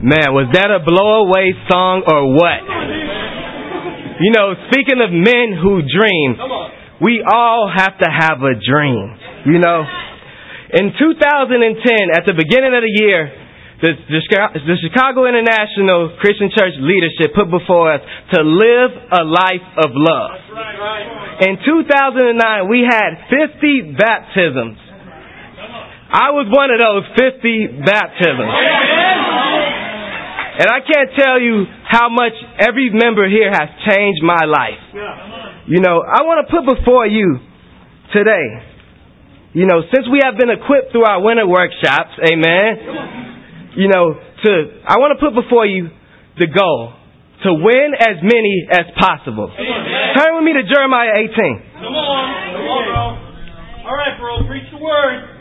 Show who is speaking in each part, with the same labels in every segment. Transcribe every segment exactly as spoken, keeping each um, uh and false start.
Speaker 1: Man, was that a blow-away song or what? You know, speaking of men who dream, we all have to have a dream, you know. In two thousand ten, at the beginning of the year, the, the Chicago International Christian Church leadership put before us to live a life of love. In two thousand nine, we had fifty baptisms. I was one of those fifty baptisms. And I can't tell you how much every member here has changed my life. You know, I want to put before you today, you know, since we have been equipped through our winter workshops, amen, you know, to I want to put before you the goal to win as many as possible. Amen. Turn with me to Jeremiah eighteen. Come on. Come on, bro. All right, bro. Preach the word.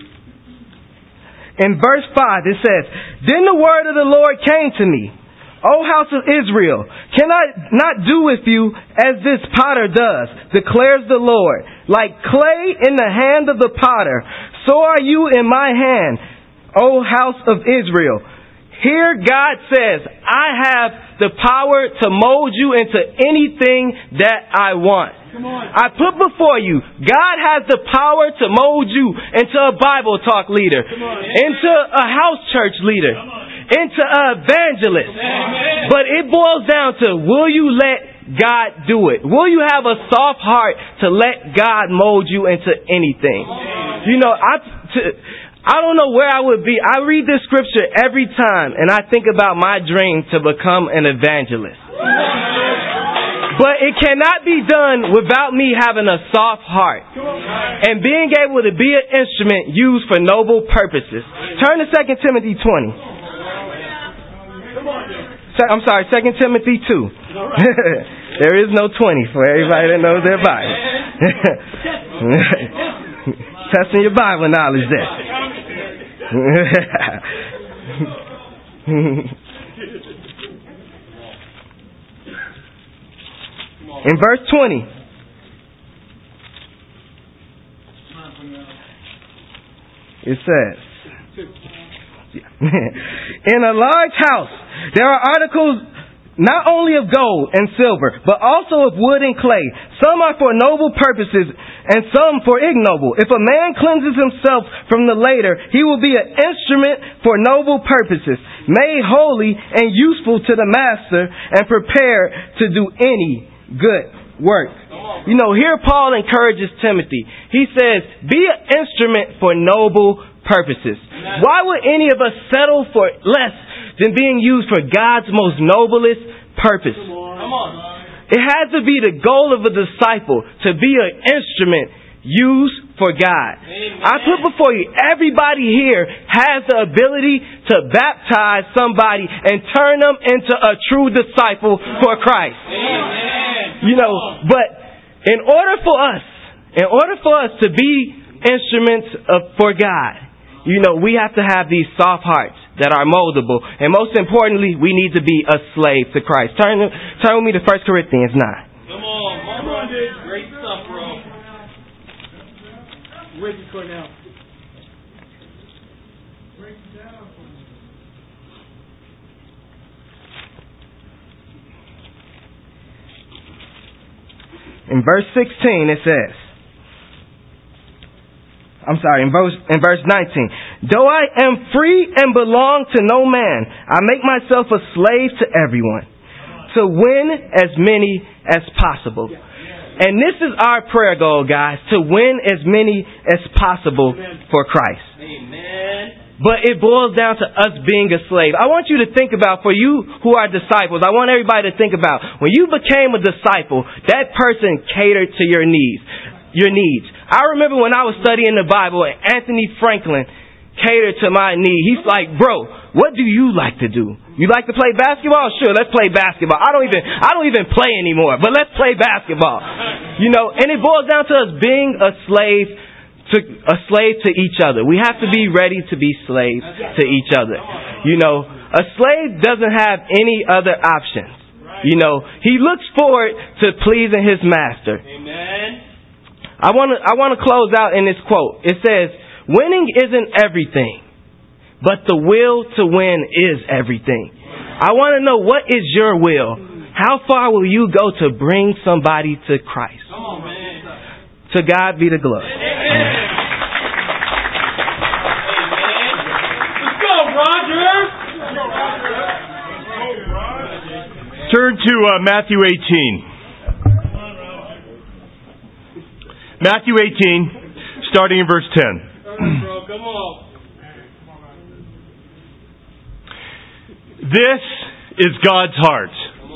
Speaker 1: In verse five, it says, Then the word of the Lord came to me, O house of Israel, can I not do with you as this potter does, declares the Lord. Like clay in the hand of the potter, so are you in my hand, O house of Israel. Here God says, I have the power to mold you into anything that I want. I put before you, God has the power to mold you into a Bible talk leader, into a house church leader, into an evangelist. But it boils down to, will you let God do it? Will you have a soft heart to let God mold you into anything? You know, I, to, I don't know where I would be. I read this scripture every time, and I think about my dream to become an evangelist. But it cannot be done without me having a soft heart and being able to be an instrument used for noble purposes. Turn to Second Timothy twenty. I'm sorry, Second Timothy two. There is no twenty for everybody that knows their Bible. Testing your Bible knowledge there. In verse twenty, it says, in a large house there are articles not only of gold and silver, but also of wood and clay. Some are for noble purposes and some for ignoble. If a man cleanses himself from the latter, he will be an instrument for noble purposes, made holy and useful to the master and prepared to do any good work. You know, here Paul encourages Timothy. He says, be an instrument for noble purposes. Why would any of us settle for less than being used for God's most noblest purpose? Come on. It has to be the goal of a disciple to be an instrument used for God. Amen. I put before you, everybody here has the ability to baptize somebody and turn them into a true disciple for Christ. Amen. You know, but in order for us, in order for us to be instruments of, for God, you know, we have to have these soft hearts that are moldable. And most importantly, we need to be a slave to Christ. Turn, turn with me to First Corinthians nine. Come on, come on, dude. Great stuff, bro. With you, Cornell. In verse sixteen, it says, I'm sorry, in verse, in verse nineteen, though I am free and belong to no man, I make myself a slave to everyone, to win as many as possible. And this is our prayer goal, guys, to win as many as possible for Christ. Amen. But it boils down to us being a slave. I want you to think about, for you who are disciples, I want everybody to think about, when you became a disciple, that person catered to your needs. Your needs. I remember when I was studying the Bible and Anthony Franklin catered to my need. He's like, bro, what do you like to do? You like to play basketball? Sure, let's play basketball. I don't even I don't even play anymore, but let's play basketball. You know, and it boils down to us being a slave to a slave to each other. We have to be ready to be slaves to each other. You know, a slave doesn't have any other options. You know, he looks forward to pleasing his master. Amen. I want to I want to close out in this quote. It says, winning isn't everything, but the will to win is everything. I want to know, what is your will? How far will you go to bring somebody to Christ? Come on, man. To God be the glory. Amen.
Speaker 2: Let's go, Roger. Turn to uh, Matthew eighteen. Matthew eighteen, starting in verse ten.
Speaker 3: Come on.
Speaker 2: This is God's heart.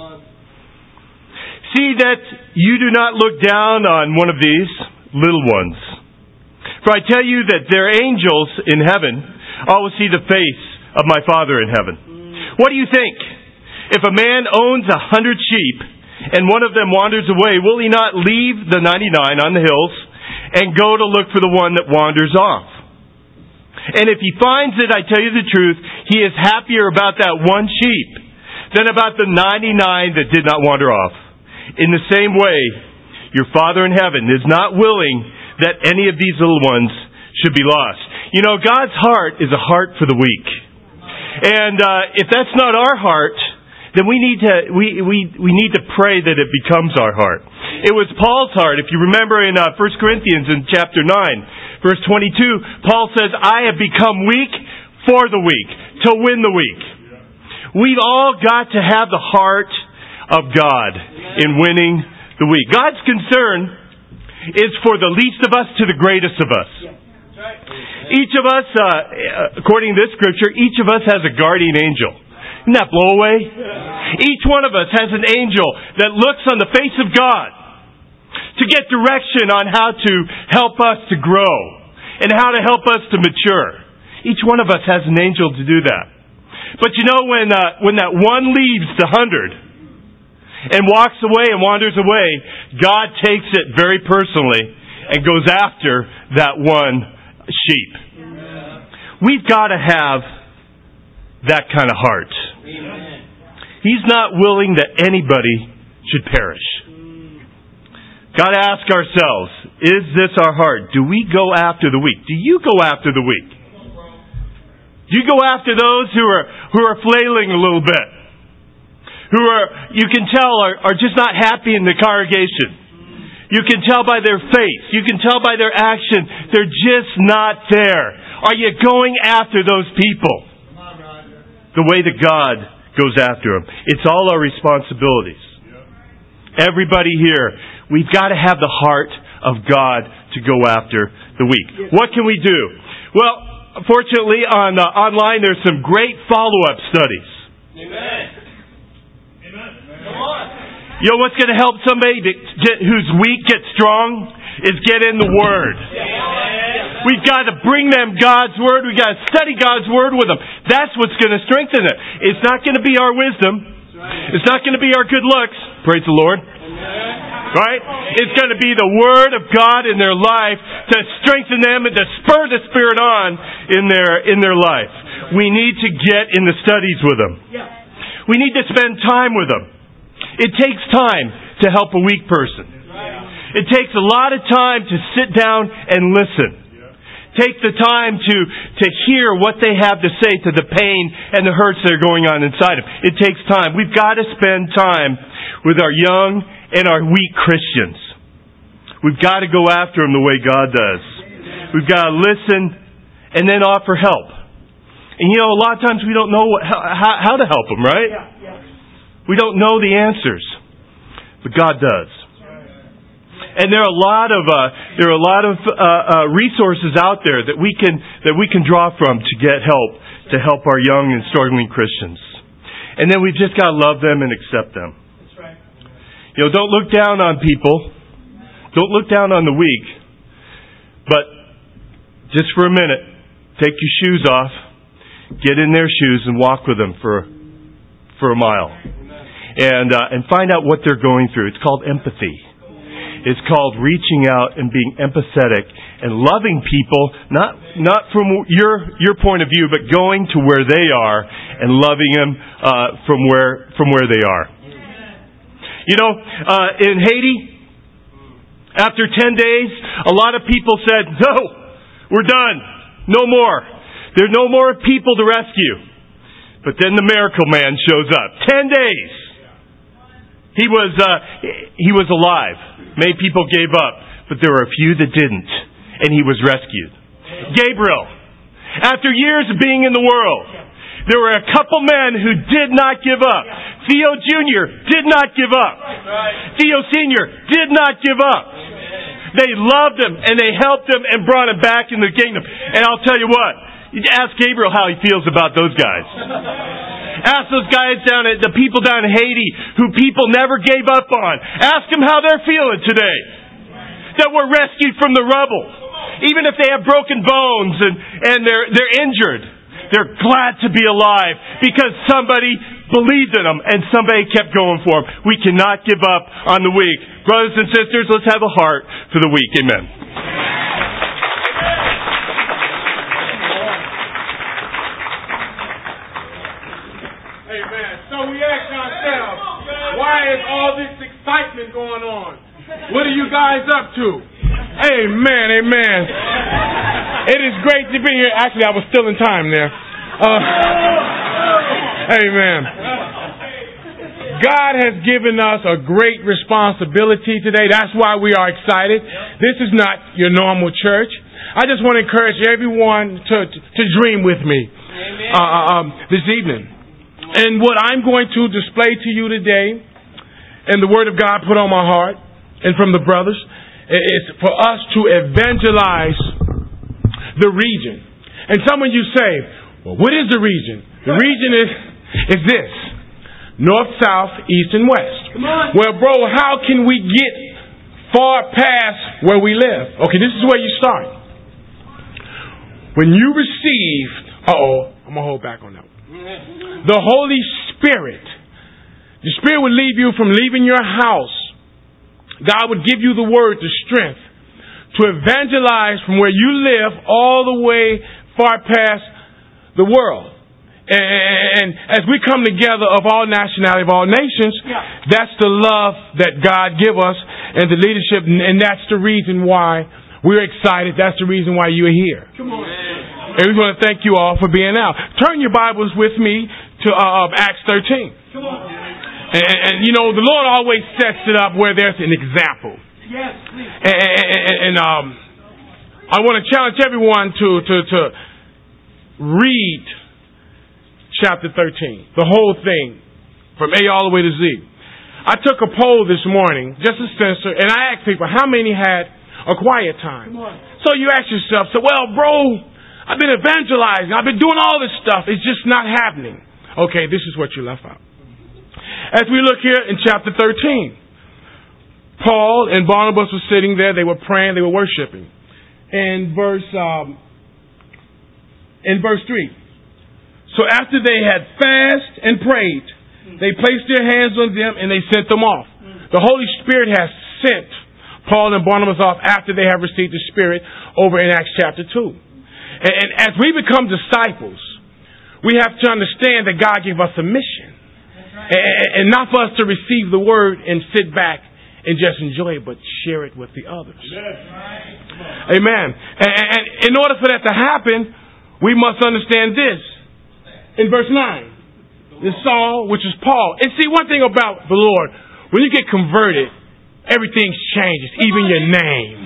Speaker 2: See that you do not look down on one of these little ones. For I tell you that their angels in heaven always see the face of my Father in heaven. What do you think? If a man owns a hundred sheep and one of them wanders away, will he not leave the ninety-nine on the hills and go to look for the one that wanders off? And if he finds it, I tell you the truth, he is happier about that one sheep than about the ninety-nine that did not wander off. In the same way, your Father in heaven is not willing that any of these little ones should be lost. You know, God's heart is a heart for the weak. And uh, if that's not our heart, then we need to we, we, we need to pray that it becomes our heart. It was Paul's heart. If you remember in uh, First Corinthians in chapter nine, verse twenty-two, Paul says, I have become weak for the weak, to win the weak. We've all got to have the heart of God in winning the weak. God's concern is for the least of us to the greatest of us. Each of us, uh, according to this scripture, each of us has a guardian angel. Isn't that blow away? Each one of us has an angel that looks on the face of God to get direction on how to help us to grow and how to help us to mature. Each one of us has an angel to do that. But you know, when uh, when that one leaves the hundred and walks away and wanders away, God takes it very personally and goes after that one sheep. We've got to have that kind of heart. Amen. He's not willing that anybody should perish. Got to ask ourselves, is this our heart? Do we go after the weak? Do you go after the weak? Do you go after those who are who are flailing a little bit? Who are, you can tell, are, are just not happy in the congregation. You can tell by their face. You can tell by their action. They're just not there. Are you going after those people the way that God goes after them? It's all our responsibilities. Everybody here, we've got to have the heart of God to go after the weak. What can we do? Well, fortunately, on uh, online, there's some great follow-up studies. Amen. Amen. Come on. You know what's going to help somebody to get, who's weak get strong? Is get in the Word. We've got to bring them God's Word. We've got to study God's Word with them. That's what's going to strengthen it. It's not going to be our wisdom. It's not going to be our good looks. Praise the Lord. Right? It's going to be the Word of God in their life to strengthen them and to spur the Spirit on in their, in their life. We need to get in the studies with them. We need to spend time with them. It takes time to help a weak person. It takes a lot of time to sit down and listen. Take the time to, to hear what they have to say to the pain and the hurts that are going on inside them. It takes time. We've got to spend time with our young and our weak Christians. We've got to go after them the way God does. We've got to listen and then offer help. And you know, a lot of times we don't know what, how, how to help them, right? We don't know the answers. But God does. And there are a lot of uh, there are a lot of uh, uh, resources out there that we can that we can draw from to get help to help our young and struggling Christians. And then we've just got to love them and accept them. That's right. You know, don't look down on people. Don't look down on the weak. But just for a minute, take your shoes off, get in their shoes, and walk with them for for a mile, and uh, and find out what they're going through. It's called empathy. It's called reaching out and being empathetic and loving people, not not from your your point of view, but going to where they are and loving them uh, from where from where they are. You know, uh, in Haiti, after ten days, a lot of people said, "No, we're done, no more." There are no more people to rescue. But then the miracle man shows up. Ten days. He was, uh, he was alive. Many people gave up, but there were a few that didn't. And he was rescued. Gabriel, after years of being in the world, there were a couple men who did not give up. Theo Junior did not give up. Theo Senior did not give up. They loved him and they helped him and brought him back in the kingdom. And I'll tell you what, you ask Gabriel how he feels about those guys. Ask those guys down at the people down in Haiti who people never gave up on. Ask them how they're feeling today. That were rescued from the rubble. Even if they have broken bones and, and they're they're injured. They're glad to be alive because somebody believed in them and somebody kept going for them. We cannot give up on the weak. Brothers and sisters, let's have a heart for the weak. Amen.
Speaker 3: Amen. So we ask ourselves, why is all this excitement going on? What are you guys up to? Amen, amen. It is great to be here. Actually, I was still in time there. Uh, amen. God has given us a great responsibility today. That's why we are excited. This is not your normal church. I just want to encourage everyone to, to, to dream with me uh, um, this evening. And what I'm going to display to you today, and the Word of God put on my heart, and from the brothers, is for us to evangelize the region. And some of you say, well, what is the region? The region is, is this. North, south, east, and west. Well, bro, how can we get far past where we live? Okay, this is where you start. When you received, uh-oh, I'm going to hold back on that. The Holy Spirit. The Spirit would leave you from leaving your house. God would give you the word, the strength to evangelize from where you live all the way far past the world. And as we come together of all nationality, of all nations, that's the love that God give us and the leadership. And that's the reason why we're excited. That's the reason why you're here. Come on. And we want to thank you all for being out. Turn your Bibles with me to uh, Acts thirteen. Come on. And, and, you know, the Lord always sets it up where there's an example. Yes, please. And, and, and um, I want to challenge everyone to, to, to read chapter thirteen. The whole thing. From A all the way to Z. I took a poll this morning, just a censor, and I asked people, how many had a quiet time? Come on. So you ask yourself, so, well, bro, I've been evangelizing. I've been doing all this stuff. It's just not happening. Okay, this is what you left out. As we look here in chapter thirteen, Paul and Barnabas were sitting there. They were praying. They were worshiping. In verse, um, in verse three. So after they had fasted and prayed, they placed their hands on them and they sent them off. The Holy Spirit has sent Paul and Barnabas off after they have received the Spirit over in Acts chapter two. And, and as we become disciples, we have to understand that God gave us a mission. And not for us to receive the word and sit back and just enjoy it, but share it with the others. Amen. And in order for that to happen, we must understand this. In verse nine, this Saul, which is Paul. And see, one thing about the Lord, when you get converted, everything changes, even your name.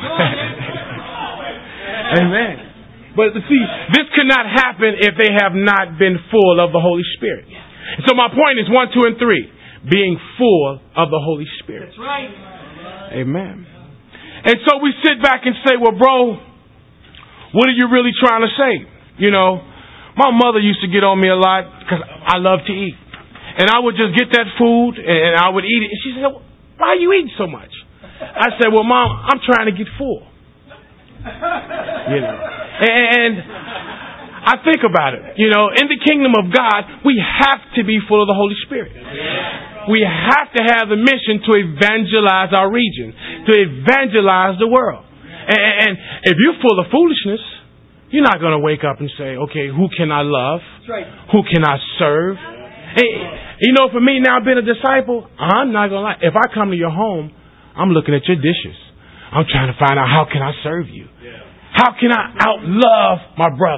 Speaker 3: Amen. But see, this could not happen if they have not been full of the Holy Spirit. So my point is one, two, and three. Being full of the Holy Spirit. That's right. Amen. And so we sit back and say, well, bro, what are you really trying to say? You know, my mother used to get on me a lot because I love to eat. And I would just get that food and I would eat it. And she said, why are you eating so much? I said, well, Mom, I'm trying to get full. You know, and I think about it. You know, in the kingdom of God, we have to be full of the Holy Spirit. We have to have the mission to evangelize our region, to evangelize the world. And, and if you're full of foolishness, you're not going to wake up and say, okay, who can I love? Who can I serve? Hey, you know, for me now being a disciple, I'm not going to lie. If I come to your home, I'm looking at your dishes. I'm trying to find out how can I serve you? How can I outlove my brother?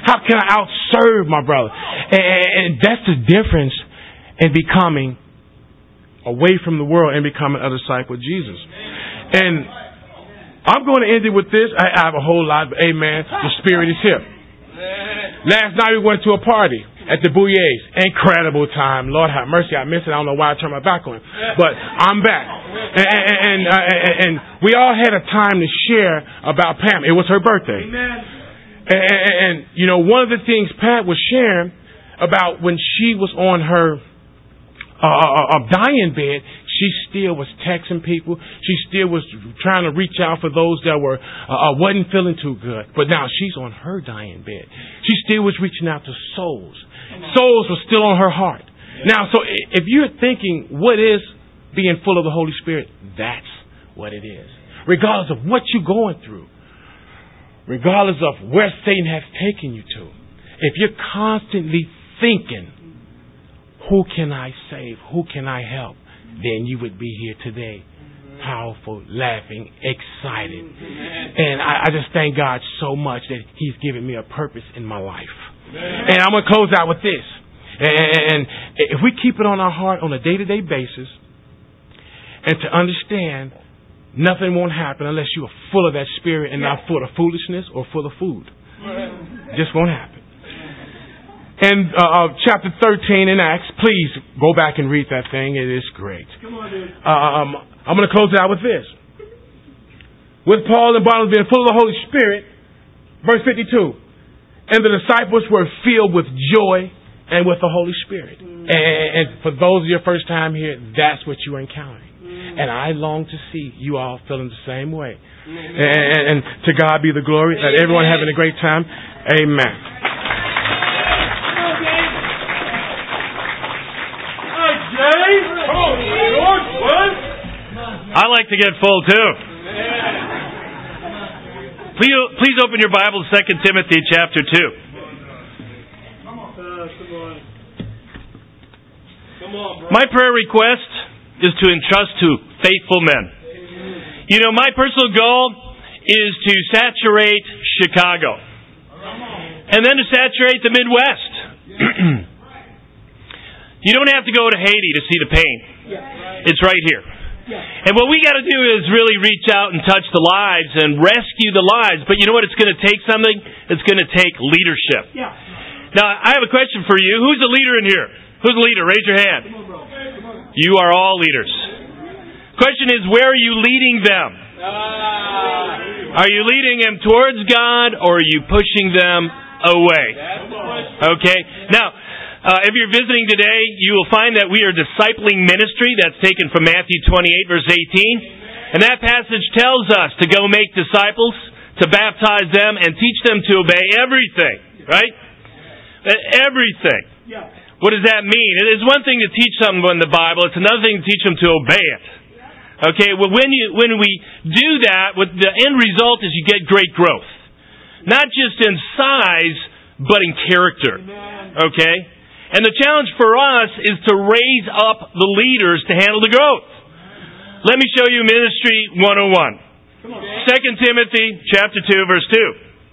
Speaker 3: How can I outserve my brother? And, and that's the difference in becoming away from the world and becoming a disciple of Jesus. And I'm going to end it with this. I have a whole lot, but amen. The Spirit is here. Last night we went to a party at the Bouillet's. Incredible time. Lord have mercy, I missed it. I don't know why I turned my back on it. But I'm back. And, and, and, uh, and, and we all had a time to share about Pam. It was her birthday. Amen. And, and, and, you know, one of the things Pat was sharing about when she was on her uh, uh, dying bed, she still was texting people. She still was trying to reach out for those that were uh, wasn't feeling too good. But now she's on her dying bed. She still was reaching out to souls. Souls were still on her heart. Now, so if you're thinking, what is being full of the Holy Spirit? That's what it is. Regardless of what you're going through. Regardless of where Satan has taken you to. If you're constantly thinking, who can I save? Who can I help? Then you would be here today. Powerful, laughing, excited. And I, I just thank God so much that He's given me a purpose in my life. And I'm going to close out with this. And if we keep it on our heart on a day-to-day basis, and to understand nothing won't happen unless you are full of that Spirit and not full of foolishness or full of food. Just won't happen. And uh, chapter thirteen in Acts, please go back and read that thing. It is great. Come on, dude. Um, I'm going to close it out with this. With Paul and Barnabas being full of the Holy Spirit, verse fifty-two, and the disciples were filled with joy and with the Holy Spirit. Mm. And, and for those of your first time here, that's what you're encountering. Mm. And I long to see you all feeling the same way. Mm. And, and, and to God be the glory. That everyone having a great time. Amen.
Speaker 2: I like to get full too. Please, please open your Bible to Second Timothy chapter two. My prayer request is to entrust to faithful men. You know, my personal goal is to saturate Chicago. And then to saturate the Midwest. You don't have to go to Haiti to see the pain. It's right here. And what we got to do is really reach out and touch the lives and rescue the lives. But you know what? It's going to take something. It's going to take leadership. Now, I have a question for you. Who's the leader in here? Who's the leader? Raise your hand. You are all leaders. Question is, where are you leading them? Are you leading them towards God, or are you pushing them away? Okay. Now, Uh, if you're visiting today, you will find that we are discipling ministry. That's taken from Matthew twenty-eight, verse eighteen. And that passage tells us to go make disciples, to baptize them, and teach them to obey everything. Right? Everything. What does that mean? It is one thing to teach something in the Bible. It's another thing to teach them to obey it. Okay? Well, when you when we do that, what the end result is you get great growth. Not just in size, but in character. Okay? And the challenge for us is to raise up the leaders to handle the growth. Let me show you Ministry one oh one. Second Timothy chapter two, verse two.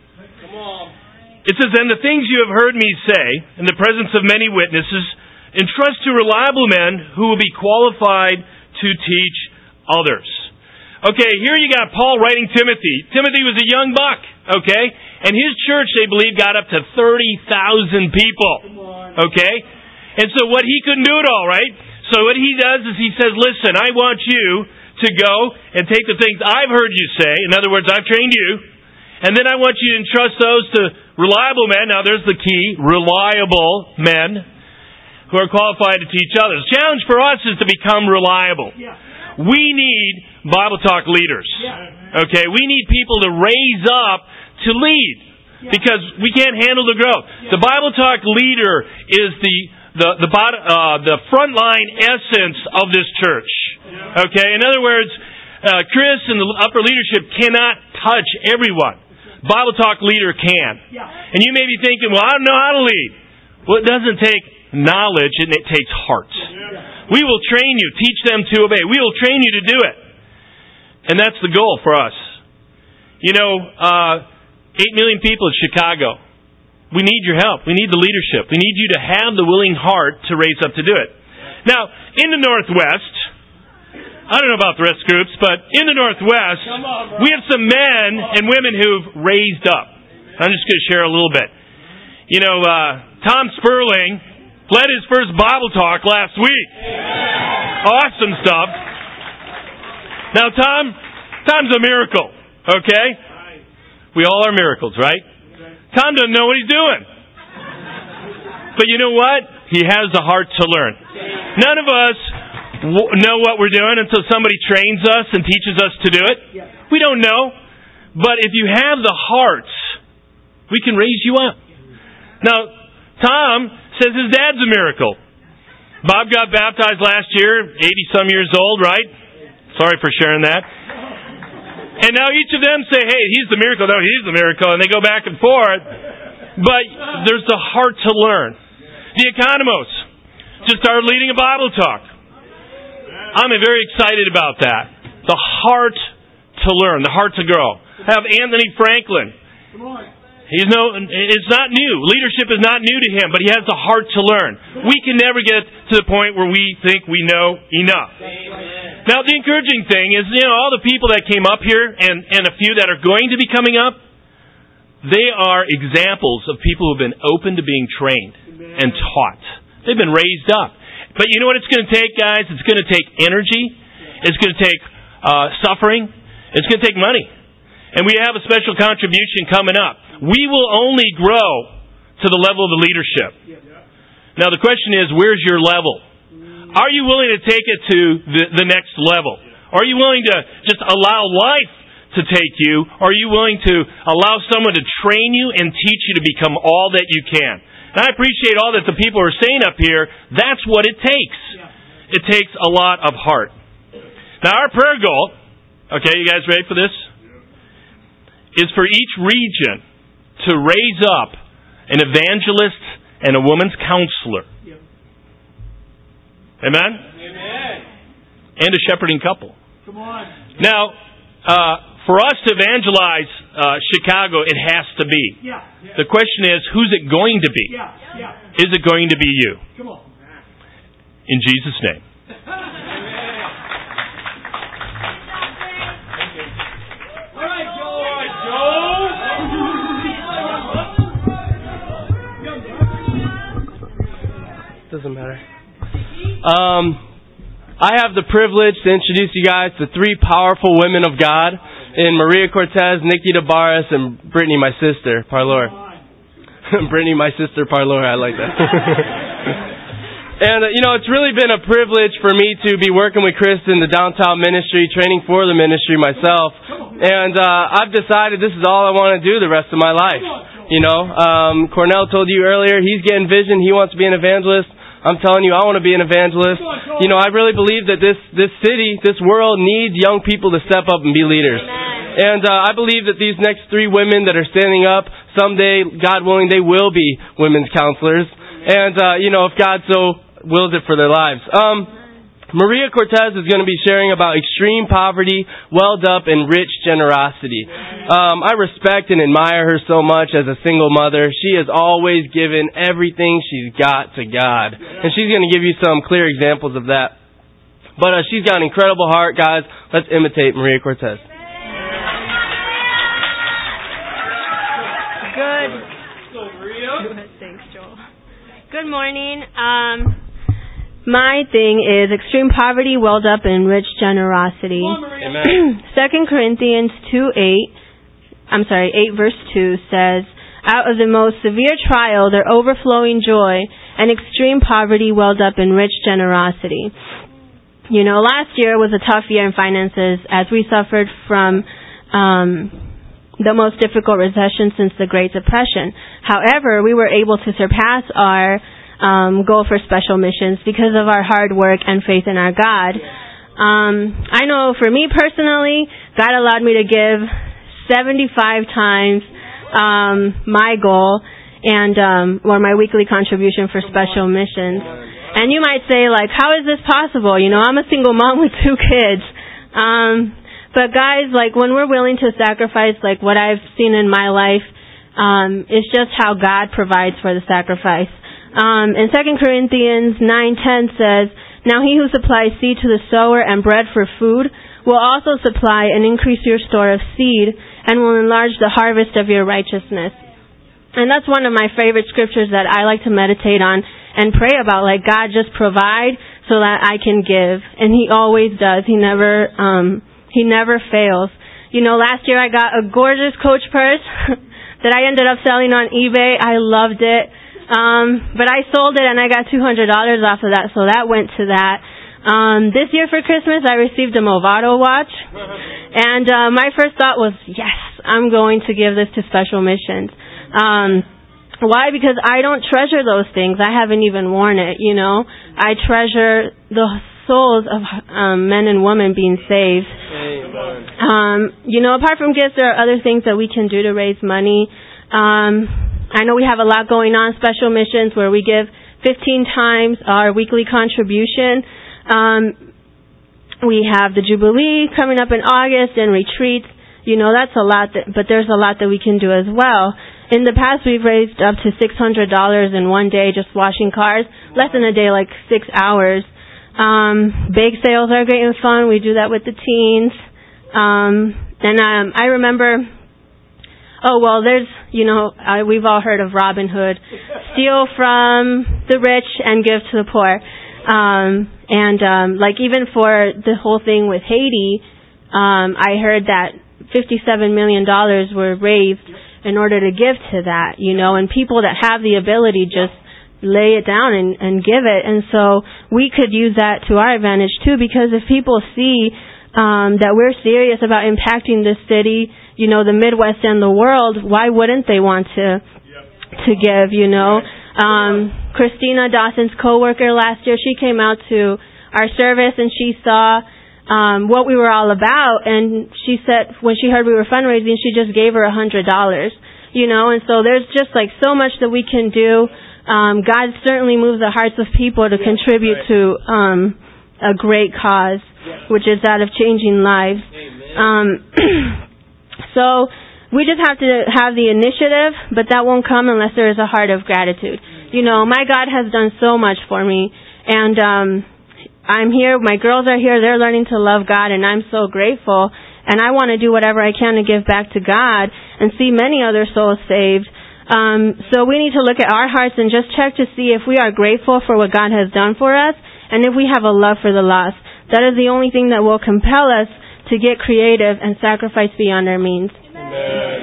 Speaker 2: It says, "And the things you have heard me say in the presence of many witnesses, entrust to reliable men who will be qualified to teach others." Okay, here you got Paul writing Timothy. Timothy was a young buck, okay? And his church, they believe, got up to thirty thousand people. Okay? And so what he couldn't do it all, right? So what he does is he says, listen, I want you to go and take the things I've heard you say. In other words, I've trained you. And then I want you to entrust those to reliable men. Now there's the key. Reliable men who are qualified to teach others. The challenge for us is to become reliable. We need Bible Talk leaders. Okay? We need people to raise up to lead. Because we can't handle the growth. The Bible Talk leader is the the the bottom, uh, the frontline essence of this church. Okay, in other words, uh, Chris and the upper leadership cannot touch everyone. Bible Talk leader can. And you may be thinking, well, I don't know how to lead. Well, it doesn't take knowledge, and it takes hearts. We will train you, teach them to obey. We will train you to do it, and that's the goal for us. You know. Uh, Eight million people in Chicago. We need your help. We need the leadership. We need you to have the willing heart to raise up to do it. Now, in the Northwest, I don't know about the rest groups, but in the Northwest, on, we have some men and women who've raised up. I'm just going to share a little bit. You know, uh, Tom Sperling led his first Bible talk last week. Awesome stuff. Now, Tom, Tom's a miracle, okay? We all are miracles, right? Tom doesn't know what he's doing. But you know what? He has the heart to learn. None of us w- know what we're doing until somebody trains us and teaches us to do it. We don't know. But if you have the heart, we can raise you up. Now, Tom says his dad's a miracle. Bob got baptized last year, eighty-some years old, right? Sorry for sharing that. And now each of them say, hey, he's the miracle. No, he's the miracle. And they go back and forth. But there's the heart to learn. The Economos just started leading a Bible talk. I'm very excited about that. The heart to learn, the heart to grow. I have Anthony Franklin. He's no, it's not new. Leadership is not new to him, but he has the heart to learn. We can never get to the point where we think we know enough. Now, the encouraging thing is, you know, all the people that came up here and, and a few that are going to be coming up, they are examples of people who have been open to being trained and taught. They've been raised up. But you know what it's going to take, guys? It's going to take energy. It's going to take uh, suffering. It's going to take money. And we have a special contribution coming up. We will only grow to the level of the leadership. Now the question is, where's your level? Are you willing to take it to the, the next level? Are you willing to just allow life to take you? Or are you willing to allow someone to train you and teach you to become all that you can? And I appreciate all that the people are saying up here. That's what it takes. It takes a lot of heart. Now our prayer goal, okay, you guys ready for this? Is for each region to raise up an evangelist and a woman's counselor. Amen? Amen. And a shepherding couple. Come on. Now, uh, for us to evangelize uh, Chicago, it has to be. Yeah. Yeah. The question is, who's it going to be? Yeah. Yeah. Is it going to be you? Come on. In Jesus' name.
Speaker 1: Doesn't matter. Um, I have the privilege to introduce you guys to three powerful women of God in Maria Cortez, Nikki DeBarris, and Brittany, my sister, Parlor. Brittany, my sister, Parlor. I like that. And, uh, you know, it's really been a privilege for me to be working with Chris in the downtown ministry, training for the ministry myself. And uh, I've decided this is all I want to do the rest of my life. You know, um, Cornell told you earlier, he's getting vision. He wants to be an evangelist. I'm telling you, I want to be an evangelist. You know, I really believe that this, this city, this world needs young people to step up and be leaders. And uh, I believe that these next three women that are standing up, someday, God willing, they will be women's counselors. And, uh, you know, if God so wills it for their lives. Um, Maria Cortez is going to be sharing about extreme poverty, welled up, and rich generosity. Um, I respect and admire her so much as a single mother. She has always given everything she's got to God. And she's going to give you some clear examples of that. But uh, she's got an incredible heart, guys. Let's imitate Maria Cortez.
Speaker 4: Good. Thanks, Joel. Good morning. Um... My thing is extreme poverty, welled up, and rich generosity. Second Corinthians two eight, I'm sorry, eight verse two says, out of the most severe trial, their overflowing joy, and extreme poverty, welled up, and rich generosity. You know, last year was a tough year in finances as we suffered from um, the most difficult recession since the Great Depression. However, we were able to surpass our Um, goal for special missions because of our hard work and faith in our God. Um, I know for me personally, God allowed me to give seventy-five times um, my goal and um, or my weekly contribution for special missions. And you might say, like, how is this possible? You know, I'm a single mom with two kids. Um, but guys, like, when we're willing to sacrifice, like what I've seen in my life, Um, it's just how God provides for the sacrifice. Um, and Second Corinthians nine ten says, "Now he who supplies seed to the sower and bread for food will also supply and increase your store of seed and will enlarge the harvest of your righteousness." And that's one of my favorite scriptures that I like to meditate on and pray about. Like, God, just provide so that I can give. And He always does. He never, um, He never fails. You know, last year I got a gorgeous Coach purse that I ended up selling on eBay. I loved it. Um, but I sold it and I got two hundred dollars off of that, so that went to that. Um, this year for Christmas I received a Movado watch. And uh, my first thought was, yes, I'm going to give this to Special Missions. Um, why? Because I don't treasure those things. I haven't even worn it, you know. I treasure the souls of um, men and women being saved. Um, you know, apart from gifts, there are other things that we can do to raise money. Um, I know we have a lot going on, Special Missions, where we give fifteen times our weekly contribution. Um, we have the Jubilee coming up in August and retreats. You know, that's a lot, that, but there's a lot that we can do as well. In the past, we've raised up to six hundred dollars in one day just washing cars. Less than a day, like six hours. Um, bake sales are great and fun. We do that with the teens. Um, and um, I remember, oh, well, there's, you know, I, we've all heard of Robin Hood. Steal from the rich and give to the poor. Um, and um, like even for the whole thing with Haiti, um, I heard that fifty-seven million dollars were raised in order to give to that, you know, and people that have the ability just lay it down and, and give it. And so we could use that to our advantage too, because if people see um, that we're serious about impacting this city, you know, the Midwest and the world, why wouldn't they want to to give, you know? Um, Christina Dawson's coworker last year, she came out to our service and she saw Um, what we were all about, and she said when she heard we were fundraising, she just gave her a hundred dollars, you know. And so there's just like so much that we can do. Um, God certainly moves the hearts of people to yeah, contribute right. to um, a great cause, yeah. which is that of changing lives. Um, so we just have to have the initiative, but that won't come unless there is a heart of gratitude. You know, my God has done so much for me, and um, I'm here, my girls are here, they're learning to love God, and I'm so grateful. And I want to do whatever I can to give back to God and see many other souls saved. Um, so we need to look at our hearts and just check to see if we are grateful for what God has done for us and if we have a love for the lost. That is the only thing that will compel us to get creative and sacrifice beyond our means.
Speaker 5: Amen.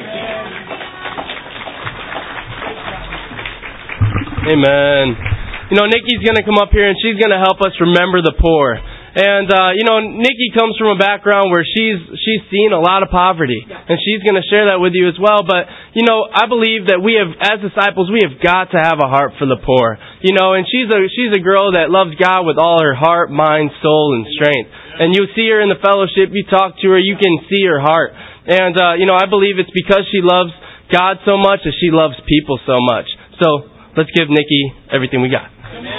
Speaker 5: Amen. You know, Nikki's going to come up here and she's going to help us remember the poor. And, uh, you know, Nikki comes from a background where she's she's seen a lot of poverty. And she's going to share that with you as well. But, you know, I believe that we have, as disciples, we have got to have a heart for the poor. You know, and she's a she's a girl that loves God with all her heart, mind, soul, and strength. And you see her in the fellowship, you talk to her, you can see her heart. And, uh, you know, I believe it's because she loves God so much that she loves people so much. So let's give Nikki everything we got.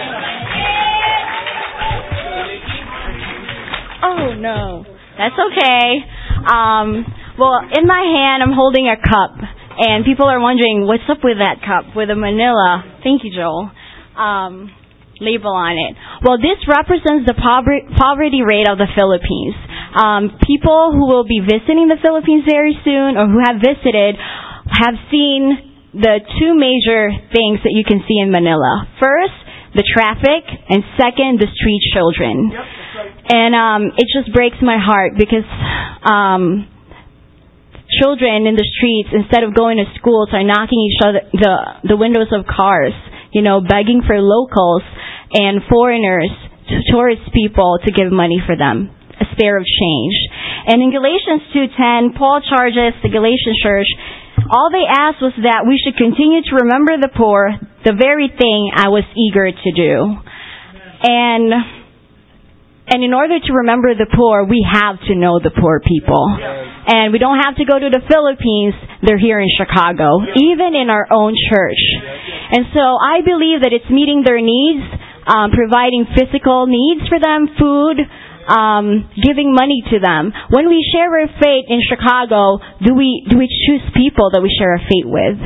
Speaker 6: Oh, no. That's okay. Um, well, in my hand, I'm holding a cup. And people are wondering, what's up with that cup with a manila, thank you, Joel, um, label on it. Well, this represents the poverty, poverty rate of the Philippines. Um, people who will be visiting the Philippines very soon or who have visited have seen the two major things that you can see in Manila. First, the traffic, and second, the street children. Yep, that's right. And um, it just breaks my heart because um, children in the streets, instead of going to schools, are knocking each other the the windows of cars, you know, begging for locals and foreigners, tourist people, to give money for them, a spare of change. And in Galatians two ten, Paul charges the Galatian church. All they asked was that we should continue to remember the poor, the very thing I was eager to do. And and in order to remember the poor, we have to know the poor people. And we don't have to go to the Philippines. They're here in Chicago, even in our own church. And so I believe that it's meeting their needs, um, providing physical needs for them, food, Um, giving money to them. When we share our faith in Chicago, do we do we choose people that we share our faith with?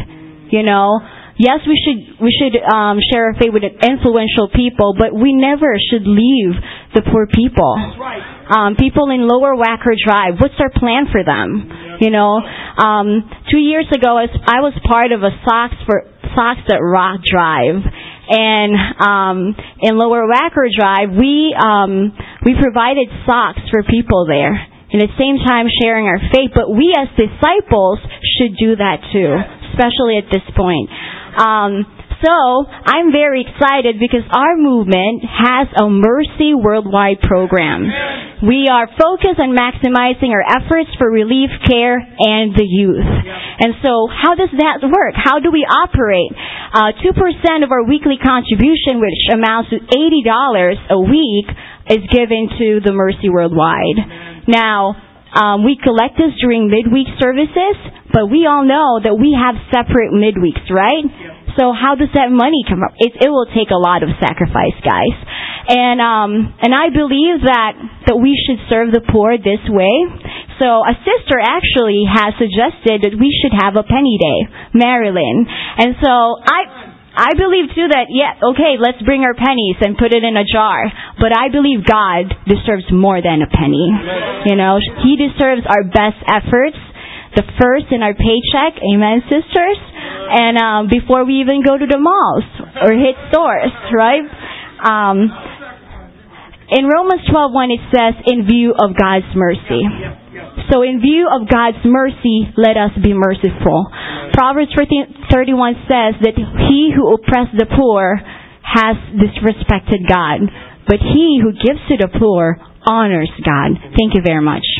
Speaker 6: You know, yes, we should we should um, share our faith with influential people, but we never should leave the poor people.
Speaker 3: That's right.
Speaker 6: Um, people in Lower Wacker Drive, what's our plan for them? You know, um, two years ago, I was part of a Socks for Socks That Rock Drive, and um, in Lower Wacker Drive, we um, we provided socks for people there. And at the same time, sharing our faith. But we as disciples should do that too, especially at this point. Um, so I'm very excited because our movement has a Mercy Worldwide program. We are focused on maximizing our efforts for relief, care, and the youth. And so how does that work? How do we operate? Uh, two percent of our weekly contribution, which amounts to eighty dollars a week, is given to the Mercy Worldwide. Now, um, we collect this during midweek services, but we all know that we have separate midweeks, right? So how does that money come up? It, it will take a lot of sacrifice, guys. And um, and I believe that, that we should serve the poor this way. So a sister actually has suggested that we should have a penny day, Marilyn. And so I... I believe, too, that, yeah, okay, let's bring our pennies and put it in a jar. But I believe God deserves more than a penny. You know, He deserves our best efforts, the first in our paycheck. Amen, sisters? And um, before we even go to the malls or hit stores, right? Um, in Romans twelve one, it says, in view of God's mercy. So in view of God's mercy, let us be merciful. Proverbs thirty-one says that he who oppresses the poor has disrespected God, but he who gives to the poor honors God. Thank you very much.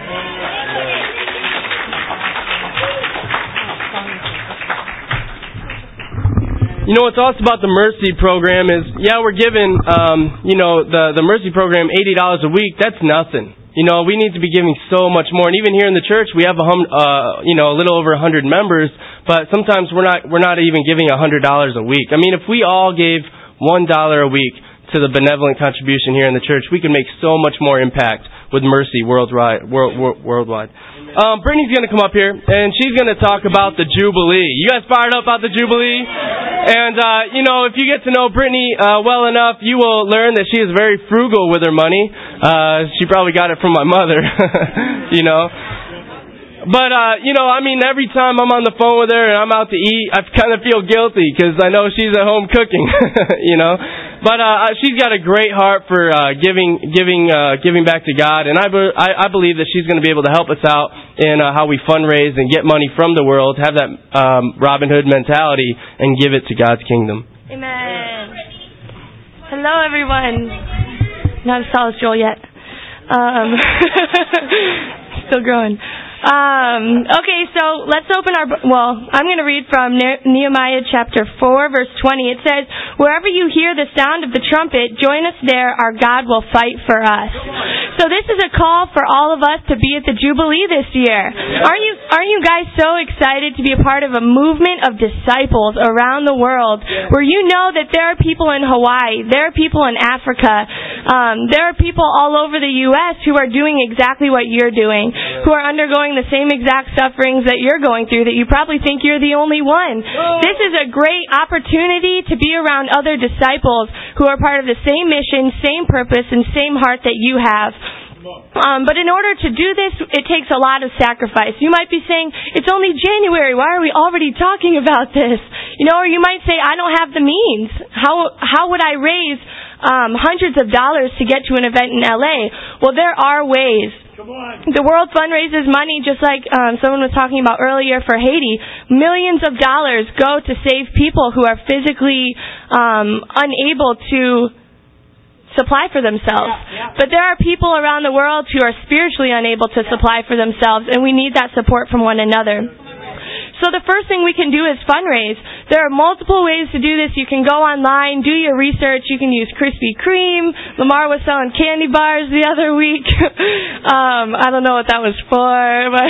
Speaker 5: You know what's awesome about the Mercy program is, yeah, we're given, um, you know, the, the Mercy program eighty dollars a week. That's nothing. You know, we need to be giving so much more. And even here in the church, we have a hum, uh, you know, a little over one hundred members, but sometimes we're not we're not even giving one hundred dollars a week. I mean, if we all gave one dollar a week to the benevolent contribution here in the church, we could make so much more impact with Mercy worldwide. World, world, worldwide. Um, Brittany's going to come up here, and she's going to talk about the Jubilee. You guys fired up about the Jubilee? And, uh, you know, if you get to know Brittany uh, well enough, you will learn that she is very frugal with her money. Uh, she probably got it from my mother, you know. But, uh, you know, I mean, every time I'm on the phone with her and I'm out to eat, I kind of feel guilty because I know she's at home cooking, you know. But uh, she's got a great heart for uh, giving giving, uh, giving back to God. And I, be- I, I believe that she's going to be able to help us out in uh, how we fundraise and get money from the world, have that um, Robin Hood mentality, and give it to God's kingdom.
Speaker 7: Amen. Hello, everyone. Not as tall as Joel yet. Um, still growing. Um, okay, so let's open our, well, I'm going to read from Nehemiah chapter four, verse twenty. It says, wherever you hear the sound of the trumpet, join us there, our God will fight for us. So this is a call for all of us to be at the Jubilee this year. Aren't you, aren't you guys so excited to be a part of a movement of disciples around the world where you know that there are people in Hawaii, there are people in Africa, um, there are people all over the U S who are doing exactly what you're doing, who are undergoing the same exact sufferings that you're going through, that you probably think you're the only one. This is a great opportunity to be around other disciples who are part of the same mission, same purpose, and same heart that you have. Um, but in order to do this, it takes a lot of sacrifice. You might be saying, it's only January, why are we already talking about this? You know, or you might say, I don't have the means. How how would I raise um, hundreds of dollars to get to an event in L A? Well, there are ways. The world fundraises money, just like um, someone was talking about earlier for Haiti. Millions of dollars go to save people who are physically um, unable to supply for themselves. Yeah, yeah. But there are people around the world who are spiritually unable to supply for themselves, and we need that support from one another. So the first thing we can do is fundraise. There are multiple ways to do this. You can go online, do your research. You can use Krispy Kreme. Lamar was selling candy bars the other week. um, I don't know what that was for, but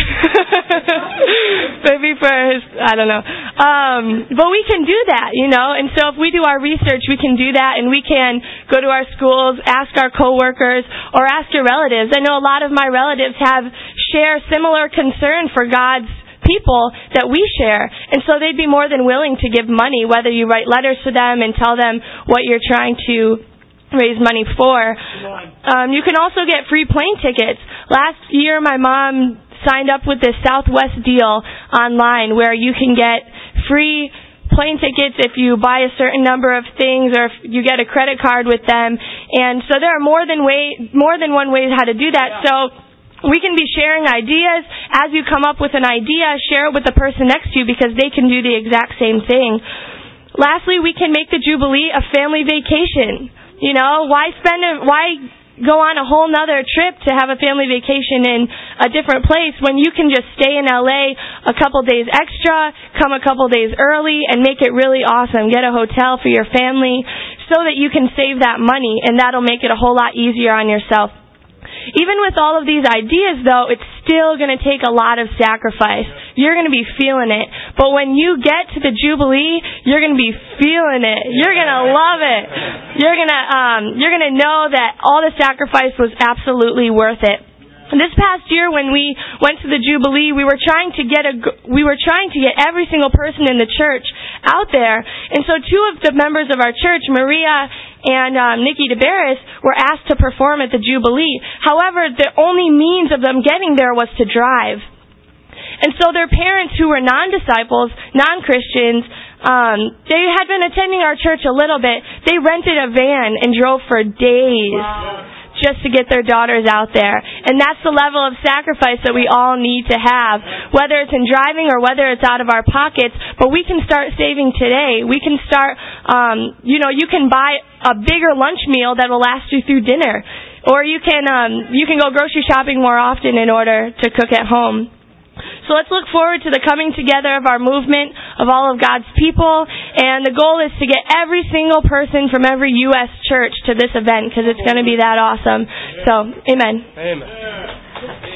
Speaker 7: maybe for his, I don't know. Um, but we can do that, you know. And so if we do our research, we can do that, and we can go to our schools, ask our coworkers, or ask your relatives. I know a lot of my relatives have share similar concern for God's people that we share. And so they'd be more than willing to give money, whether you write letters to them and tell them what you're trying to raise money for. Um, you can also get free plane tickets. Last year, my mom signed up with this Southwest deal online where you can get free plane tickets if you buy a certain number of things or if you get a credit card with them. And so there are more than way, more than one way how to do that. So we can be sharing ideas. As you come up with an idea, share it with the person next to you because they can do the exact same thing. Lastly, we can make the Jubilee a family vacation. You know, why spend a, why go on a whole nother trip to have a family vacation in a different place when you can just stay in L A a couple days extra, come a couple days early, and make it really awesome. Get a hotel for your family so that you can save that money, and that'll make it a whole lot easier on yourself. Even with all of these ideas, though, it's still going to take a lot of sacrifice. You're going to be feeling it. But when you get to the Jubilee, you're going to be feeling it. You're going to love it. You're going to um, you're going to know that all the sacrifice was absolutely worth it. This past year, when we went to the Jubilee, we were trying to get a we were trying to get every single person in the church out there, and so two of the members of our church, Maria and um, Nikki DeBarris, were asked to perform at the Jubilee. However, the only means of them getting there was to drive, and so their parents, who were non-disciples, non-Christians, um, they had been attending our church a little bit. They rented a van and drove for days. Wow. Just to get their daughters out there. And that's the level of sacrifice that we all need to have, whether it's in driving or whether it's out of our pockets. But we can start saving today. We can start, um, you know, you can buy a bigger lunch meal that will last you through dinner. Or you can, um, you can go grocery shopping more often in order to cook at home. So let's look forward to the coming together of our movement, of all of God's people, and the goal is to get every single person from every U S church to this event because it's going to be that awesome. So, amen.
Speaker 5: Amen.